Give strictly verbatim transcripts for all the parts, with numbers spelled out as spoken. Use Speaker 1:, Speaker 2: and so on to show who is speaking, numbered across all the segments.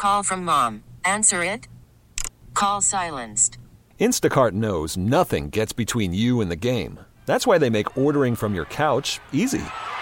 Speaker 1: Call from mom. Answer it. Call silenced.
Speaker 2: Instacart knows nothing gets between you and the game. That's why they make ordering from your couch easy.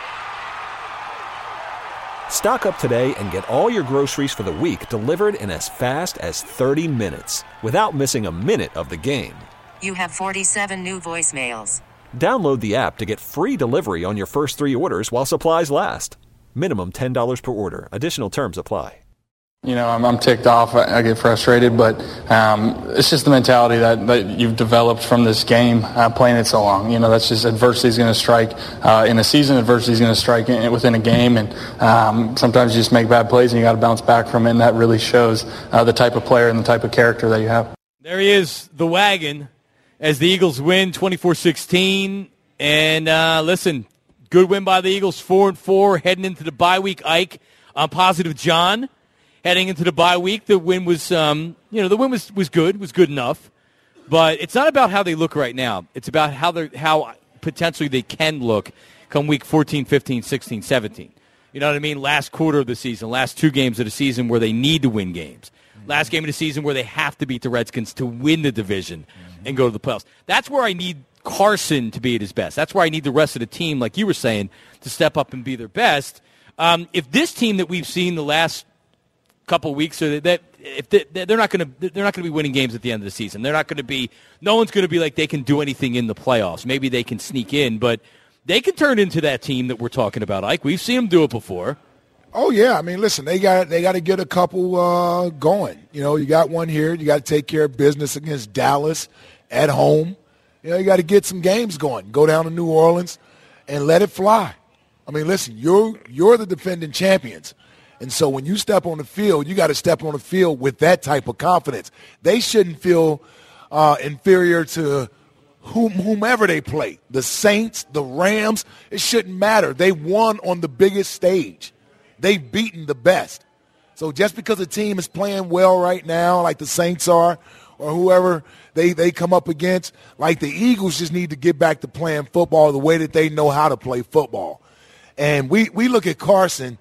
Speaker 2: Stock up today and get all your groceries for the week delivered in as fast as thirty minutes without missing a minute of the game.
Speaker 1: You have forty-seven new voicemails.
Speaker 2: Download the app to get free delivery on your first three orders while supplies last. Minimum ten dollars per order. Additional terms apply.
Speaker 3: You know, I'm, I'm ticked off. I, I get frustrated, but um, it's just the mentality that, that you've developed from this game, uh, playing it so long. You know, that's just adversity is going to strike uh, in a season. Adversity is going to strike in, within a game, and um, sometimes you just make bad plays and you got to bounce back from it. And that really shows uh, the type of player and the type of character that you have.
Speaker 4: There he is, the wagon, as the Eagles win twenty-four sixteen. And uh, listen, good win by the Eagles, four and four, heading into the bye week. Ike, I'm positive John. Heading into the bye week, the win was, um, you know, the win was, was good, was good enough. But it's not about how they look right now. It's about how they how potentially they can look come week fourteen, fifteen, sixteen, seventeen. You know what I mean? Last quarter of the season, last two games of the season where they need to win games. Last game of the season where they have to beat the Redskins to win the division and go to the playoffs. That's where I need Carson to be at his best. That's where I need the rest of the team, like you were saying, to step up and be their best. Um, if this team that we've seen the last couple weeks, so that, that if they, they're not going to they're not going to be winning games at the end of the season. They're not going to be. No one's going to be like they can do anything in the playoffs. Maybe they can sneak in, but they can turn into that team that we're talking about, Ike. We've seen them do it before.
Speaker 5: Oh yeah, I mean, listen, they got they got to get a couple uh, going. You know, you got one here. You got to take care of business against Dallas at home. You know, you got to get some games going. Go down to New Orleans and let it fly. I mean, listen, you're you're the defending champions. And so when you step on the field, you got to step on the field with that type of confidence. They shouldn't feel uh, inferior to whom, whomever they play. The Saints, the Rams, it shouldn't matter. They won on the biggest stage. They've beaten the best. So just because a team is playing well right now, like the Saints are, or whoever they, they come up against, like the Eagles just need to get back to playing football the way that they know how to play football. And we, we look at Carson,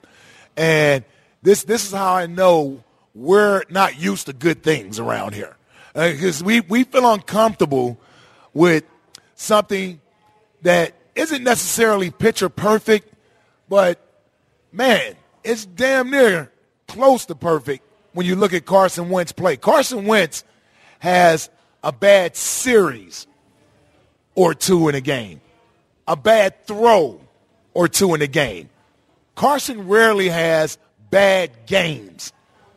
Speaker 5: and this this is how I know we're not used to good things around here. Because uh, we, we feel uncomfortable with something that isn't necessarily picture perfect, but, man, it's damn near close to perfect when you look at Carson Wentz play. Carson Wentz has a bad series or two in a game, a bad throw or two in a game. Carson rarely has bad games.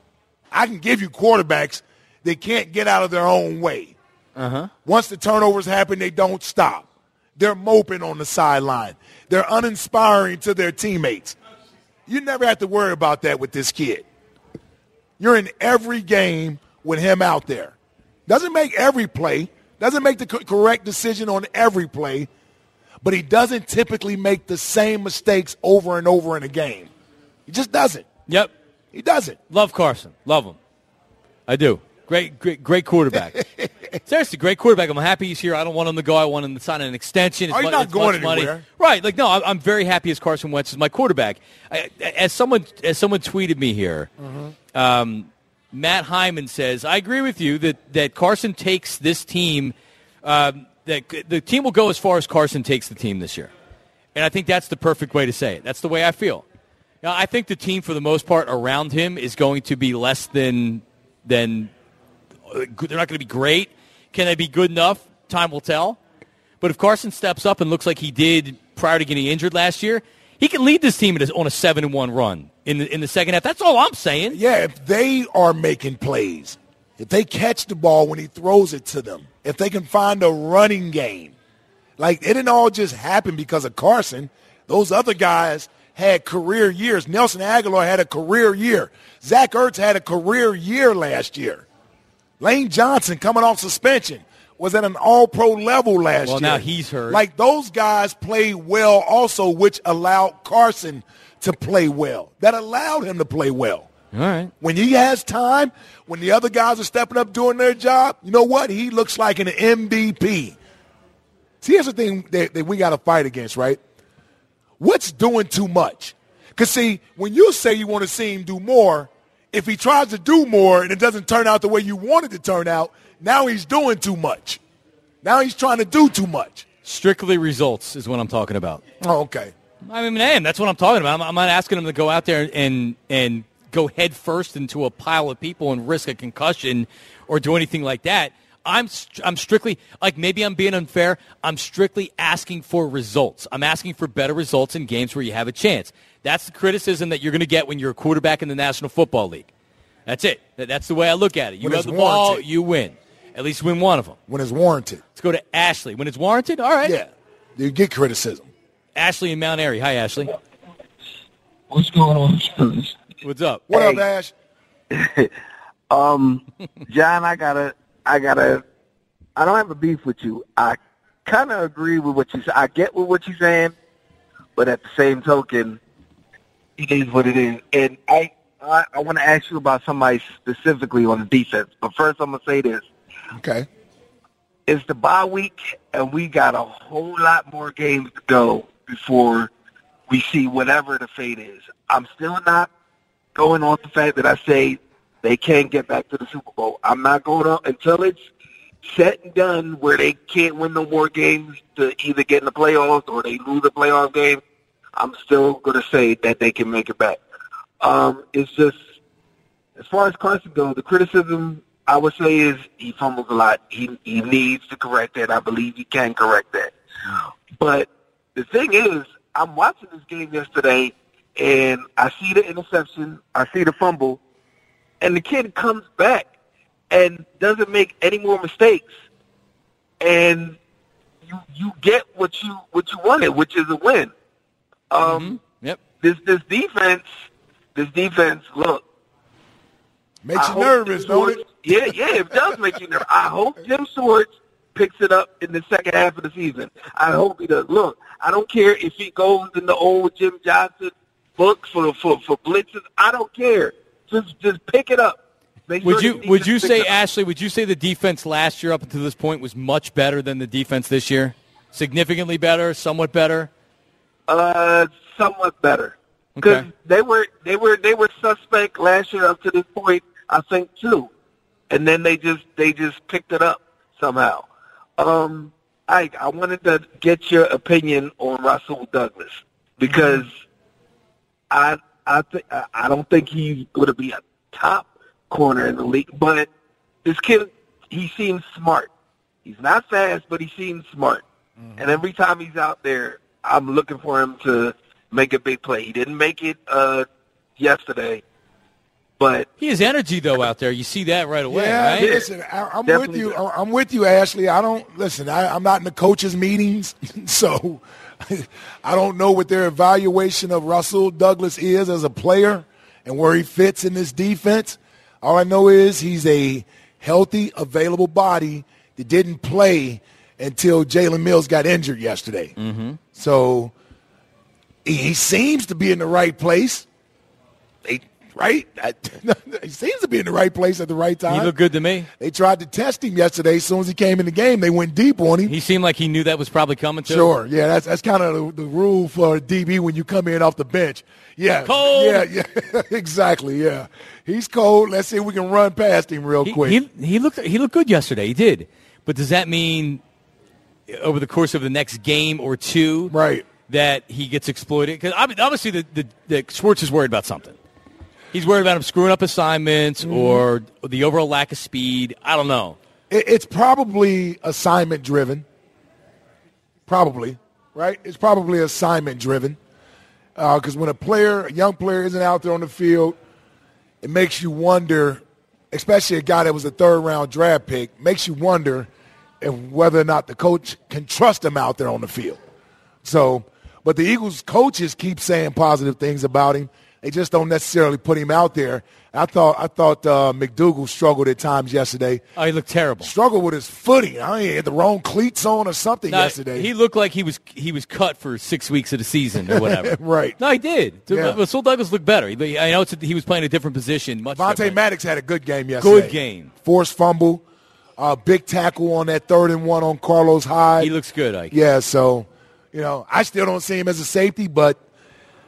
Speaker 5: I can give you quarterbacks that can't get out of their own way.
Speaker 4: Uh-huh.
Speaker 5: Once the turnovers happen, they don't stop. They're moping on the sideline. They're uninspiring to their teammates. You never have to worry about that with this kid. You're in every game with him out there. Doesn't make every play, doesn't make the co- correct decision on every play, but he doesn't typically make the same mistakes over and over in a game. He just doesn't.
Speaker 4: Yep.
Speaker 5: He doesn't.
Speaker 4: Love Carson. Love him. I do. Great, great, great quarterback. Seriously, great quarterback. I'm happy he's here. I don't want him to go. I want him to sign an extension. It's
Speaker 5: oh, he's
Speaker 4: mu-
Speaker 5: not
Speaker 4: it's
Speaker 5: going
Speaker 4: much
Speaker 5: anywhere.
Speaker 4: Money. Right. Like, no, I'm very happy as Carson Wentz is my quarterback. I, as someone as someone tweeted me here, mm-hmm. um, Matt Hyman says, I agree with you that, that Carson takes this team, um, that the team will go as far as Carson takes the team this year. And I think that's the perfect way to say it. That's the way I feel. Now, I think the team, for the most part, around him is going to be less than than they're not going to be great. Can they be good enough? Time will tell. But if Carson steps up and looks like he did prior to getting injured last year, he can lead this team on a seven and one run in the, in the second half. That's all I'm saying.
Speaker 5: Yeah, if they are making plays, if they catch the ball when he throws it to them, if they can find a running game. Like, it didn't all just happen because of Carson. Those other guys had career years. Nelson Aguilar had a career year. Zach Ertz had a career year last year. Lane Johnson, coming off suspension, was at an all-pro level last
Speaker 4: well,
Speaker 5: year.
Speaker 4: Well, now he's hurt.
Speaker 5: Like, those guys played well also, which allowed Carson to play well. That allowed him to play well.
Speaker 4: All right.
Speaker 5: When he has time, when the other guys are stepping up doing their job, you know what? He looks like an M V P. See, here's the thing that, that we got to fight against, right? What's doing too much? Because, see, when you say you want to see him do more, if he tries to do more and it doesn't turn out the way you want it to turn out, now he's doing too much. Now he's trying to do too much.
Speaker 4: Strictly results is what I'm talking about.
Speaker 5: Oh, okay.
Speaker 4: I mean, man, that's what I'm talking about. I'm, I'm not asking him to go out there and and go head first into a pile of people and risk a concussion or do anything like that. I'm I'm strictly, like maybe I'm being unfair, I'm strictly asking for results. I'm asking for better results in games where you have a chance. That's the criticism that you're going to get when you're a quarterback in the National Football League. That's it. That's the way I look at it. You
Speaker 5: When
Speaker 4: have
Speaker 5: it's
Speaker 4: the ball,
Speaker 5: warranted.
Speaker 4: you win. At least win one of them.
Speaker 5: When it's warranted.
Speaker 4: Let's go to Ashley. When it's warranted, all right.
Speaker 5: Yeah. You get criticism.
Speaker 4: Ashley in Mount Airy. Hi, Ashley.
Speaker 6: What's going on, fellas?
Speaker 4: What's up?
Speaker 5: What
Speaker 6: Hey.
Speaker 5: up, Ash?
Speaker 6: Um, John, I gotta, I gotta, I don't have a beef with you. I kind of agree with what you say. I get with what you're saying, but at the same token, it is what it is. And I, I, I want to ask you about somebody specifically on the defense. But first, I'm gonna say this:
Speaker 5: Okay.
Speaker 6: it's the bye week, and we got a whole lot more games to go before we see whatever the fate is. I'm still not going off the fact that I say they can't get back to the Super Bowl. I'm not going up until it's set and done where they can't win no more games to either get in the playoffs or they lose the playoff game. I'm still going to say that they can make it back. Um, it's just, as far as Carson goes, the criticism I would say is he fumbles a lot. He, he needs to correct that. I believe he can correct that. But the thing is, I'm watching this game yesterday, and I see the interception, I see the fumble, and the kid comes back and doesn't make any more mistakes. And you you get what you what you wanted, which is a win. Um,
Speaker 4: Mm-hmm. Yep.
Speaker 6: This this defense, this defense. Look,
Speaker 5: Makes
Speaker 6: I
Speaker 5: you
Speaker 6: hope
Speaker 5: nervous,
Speaker 6: Jim
Speaker 5: don't
Speaker 6: Schwartz-
Speaker 5: it?
Speaker 6: Yeah, yeah, it does make you nervous. I hope Jim Schwartz picks it up in the second half of the season. I hope he does. Look, I don't care if he goes in the old Jim Johnson books for for, for blitzes. I don't care. Just just pick it up. Make
Speaker 4: Would
Speaker 6: sure
Speaker 4: you
Speaker 6: the
Speaker 4: would you
Speaker 6: defense
Speaker 4: say,
Speaker 6: picks it up.
Speaker 4: Ashley, would you say the defense last year up until this point was much better than the defense this year? Significantly better, somewhat better?
Speaker 6: Uh, somewhat better. Because
Speaker 4: Okay.
Speaker 6: they were they were they were suspect last year up to this point, I think too, and then they just they just picked it up somehow. Um, Ike, I wanted to get your opinion on Rasul Douglas because I I th- I don't think he's going to be a top corner in the league, but this kid, he seems smart. He's not fast, but he seems smart. And every time he's out there, I'm looking for him to make a big play. He didn't make it uh, yesterday, but
Speaker 4: He has energy, though, out there. You see that right away,
Speaker 5: Yeah,
Speaker 4: right?
Speaker 5: listen, I, I'm with
Speaker 6: Definitely
Speaker 5: you.
Speaker 6: does.
Speaker 5: I- I'm with you, Ashley. I don't listen. I, I'm not in the coaches' meetings, so I don't know what their evaluation of Rasul Douglas is as a player and where he fits in this defense. All I know is he's a healthy, available body that didn't play until Jalen Mills got injured yesterday. Mm-hmm. So he, he seems to be in the right place. They, right? He seems to be in the right place at the right time.
Speaker 4: He looked good to me.
Speaker 5: They tried to test him yesterday. As soon as he came in the game, they went deep on him.
Speaker 4: He seemed like he knew that was probably coming, too.
Speaker 5: Sure, yeah, that's that's kind of the, the rule for a D B when you come in off the bench. Yeah,
Speaker 4: Cold.
Speaker 5: Yeah, yeah, exactly. Yeah, he's cold. Let's see if we can run past him real
Speaker 4: He,
Speaker 5: quick.
Speaker 4: he, he looked he looked good yesterday. He did. But does that mean over the course of the next game or two
Speaker 5: Right.
Speaker 4: that he gets exploited? Because obviously the, the, the Schwartz is worried about something. He's worried about him screwing up assignments
Speaker 5: Mm-hmm.
Speaker 4: or the overall lack of speed. I don't know.
Speaker 5: It, it's probably assignment driven. Probably, right? It's probably assignment driven. Because when a player, a young player, isn't out there on the field, it makes you wonder, especially a guy that was a third round draft pick, makes you wonder if whether or not the coach can trust him out there on the field. So, but the Eagles coaches keep saying positive things about him. They just don't necessarily put him out there. I thought I thought uh, McDougal struggled at times yesterday.
Speaker 4: Oh, he looked terrible.
Speaker 5: Struggled with his footing. I mean, he had the wrong cleats on or something
Speaker 4: No,
Speaker 5: yesterday.
Speaker 4: He looked like he was he was cut for six weeks of the season or whatever.
Speaker 5: Right.
Speaker 4: No, he did.
Speaker 5: Yeah.
Speaker 4: Rasul Douglas looked better. He, I know it's a, he was playing a different position. Much
Speaker 5: Vontae
Speaker 4: different.
Speaker 5: Maddox had a good game yesterday.
Speaker 4: Good game.
Speaker 5: Forced fumble, uh, big tackle on that third and one on Carlos Hyde.
Speaker 4: He looks good, Ike.
Speaker 5: Yeah, so, you know, I still don't see him as a safety, but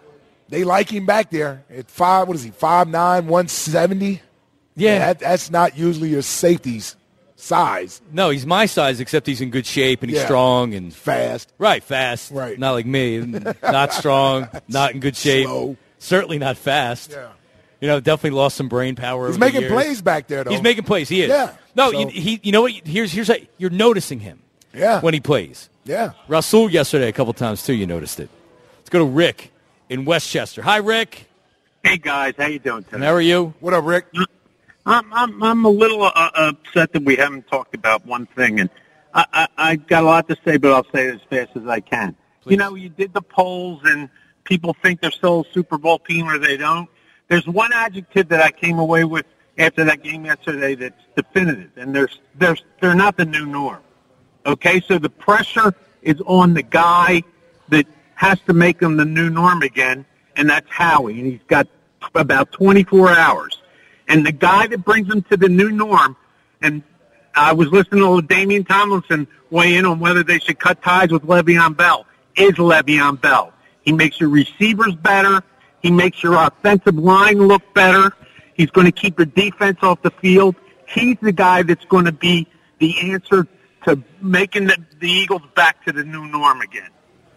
Speaker 5: they like him back there at five. What is he? five nine, one seventy.
Speaker 4: Yeah,
Speaker 5: yeah that, that's not usually your safety's size.
Speaker 4: No, he's my size, except he's in good shape and he's
Speaker 5: yeah.
Speaker 4: strong and
Speaker 5: fast.
Speaker 4: Right, fast.
Speaker 5: Right,
Speaker 4: not like me. Not strong. Not in good shape.
Speaker 5: Slow.
Speaker 4: Certainly not fast.
Speaker 5: Yeah.
Speaker 4: You know, definitely lost some brain power.
Speaker 5: He's
Speaker 4: over
Speaker 5: making
Speaker 4: the years.
Speaker 5: plays back there, though.
Speaker 4: He's making plays. He is.
Speaker 5: Yeah.
Speaker 4: No,
Speaker 5: so.
Speaker 4: he, he. You know what? Here's here's a, you're noticing him.
Speaker 5: Yeah.
Speaker 4: When he plays.
Speaker 5: Yeah.
Speaker 4: Rasul yesterday a couple times too. You noticed it. Let's go to Rick in Westchester. Hi, Rick.
Speaker 7: Hey guys, how you doing today?
Speaker 4: How are you?
Speaker 5: What up, Rick?
Speaker 7: I'm I'm I'm a little uh, upset that we haven't talked about one thing, and I, I I got a lot to say, but I'll say it as fast as I can. Please. You know, you did the polls, and people think they're still a Super Bowl team, or they don't. There's one adjective that I came away with after that game yesterday that's definitive, and there's there's they're not the new norm. Okay, so the pressure is on the guy that has to make them the new norm again, and that's Howie, and he's got about twenty-four hours. And the guy that brings them to the new norm, and I was listening to Damian Tomlinson weigh in on whether they should cut ties with Le'Veon Bell, is Le'Veon Bell. He makes your receivers better. He makes your offensive line look better. He's going to keep your defense off the field. He's the guy that's going to be the answer to making the, the Eagles back to the new norm again.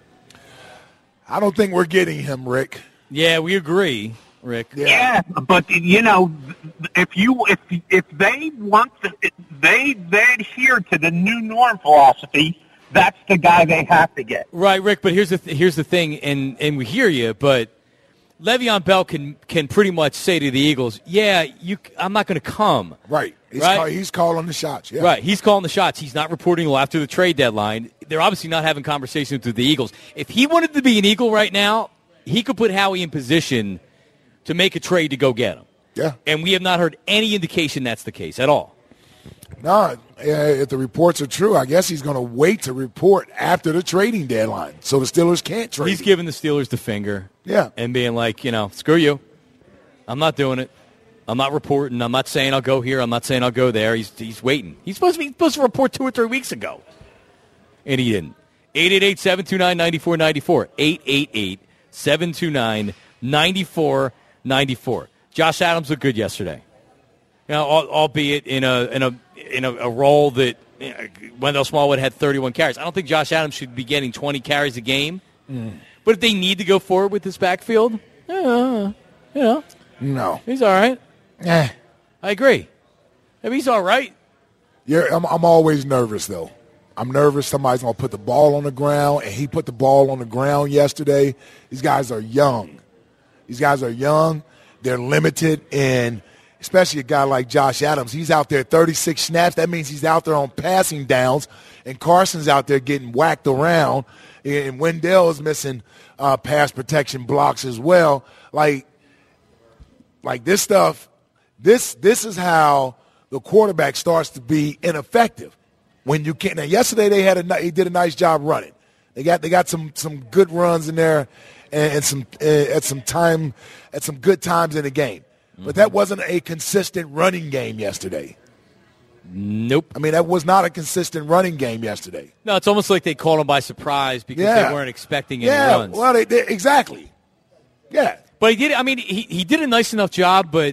Speaker 5: I don't think we're getting him, Rick.
Speaker 4: Yeah, we agree, Rick.
Speaker 7: Yeah, yeah but you know, if you if if they want to, they they adhere to the new norm philosophy, that's the guy they have to get.
Speaker 4: Right, Rick. But here's the th- here's the thing, and and we hear you, but Le'Veon Bell can can pretty much say to the Eagles, "Yeah, you, I'm not going to come."
Speaker 5: Right. He's,
Speaker 4: right?
Speaker 5: Call, he's calling the shots. Yeah.
Speaker 4: Right. He's calling the shots. He's not reporting until after the trade deadline. They're obviously not having conversations with the Eagles. If he wanted to be an Eagle right now, he could put Howie in position to make a trade to go get him.
Speaker 5: Yeah.
Speaker 4: And we have not heard any indication that's the case at all.
Speaker 5: No, if the reports are true, I guess he's going to wait to report after the trading deadline so the Steelers can't trade.
Speaker 4: He's giving the Steelers the finger.
Speaker 5: Yeah.
Speaker 4: And being like, you know, screw you. I'm not doing it. I'm not reporting. I'm not saying I'll go here. I'm not saying I'll go there. He's he's waiting. He's supposed to be he's supposed to report two or three weeks ago. And he didn't. eight eight eight, seven two nine, nine four nine four. eight eight eight, seven two nine, nine four nine four. Josh Adams looked good yesterday. You know, albeit in a in a in a, a role that you know, Wendell Smallwood had thirty-one carries. I don't think Josh Adams should be getting twenty carries a game. Mm. But if they need to go forward with this backfield, yeah, you know,
Speaker 5: no,
Speaker 4: he's all right.
Speaker 5: Eh.
Speaker 4: I agree. I mean, he's all right.
Speaker 5: Yeah, I'm, I'm always nervous though. I'm nervous somebody's going to put the ball on the ground, and he put the ball on the ground yesterday. These guys are young. These guys are young. They're limited in. Especially a guy like Josh Adams. He's out there thirty-six snaps. That means he's out there on passing downs, and Carson's out there getting whacked around, and Wendell is missing uh, pass protection blocks as well. Like, like this stuff, this this is how the quarterback starts to be ineffective. When you can't. Now, yesterday they had a he did a nice job running. They got they got some some good runs in there, and, and some uh, at some time at some good times in the game. But that wasn't a consistent running game yesterday.
Speaker 4: Nope.
Speaker 5: I mean, that was not a consistent running game yesterday.
Speaker 4: No, it's almost like they caught him by surprise because
Speaker 5: yeah.
Speaker 4: they weren't expecting any
Speaker 5: yeah,
Speaker 4: runs.
Speaker 5: well, they, they, exactly. Yeah.
Speaker 4: But he did, I mean, he, he did a nice enough job, but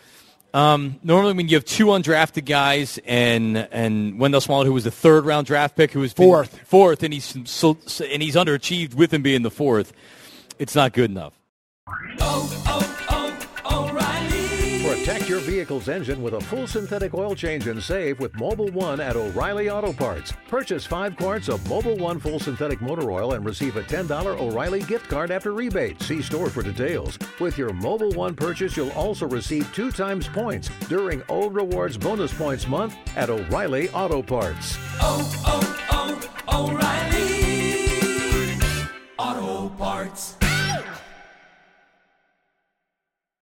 Speaker 4: um, normally when you have two undrafted guys and and Wendell Smallwood, who was the third-round draft pick, who was
Speaker 5: fourth.
Speaker 4: Fourth, and he's, so, and he's underachieved with him being the fourth, it's not good enough.
Speaker 8: Oh, oh, oh, O'Reilly. Protect your vehicle's engine with a full synthetic oil change and save with Mobil one at O'Reilly Auto Parts. Purchase five quarts of Mobil one full synthetic motor oil and receive a ten dollars O'Reilly gift card after rebate. See store for details. With your Mobil one purchase, you'll also receive two times points during O Rewards Bonus Points Month at O'Reilly Auto Parts.
Speaker 9: Oh, oh,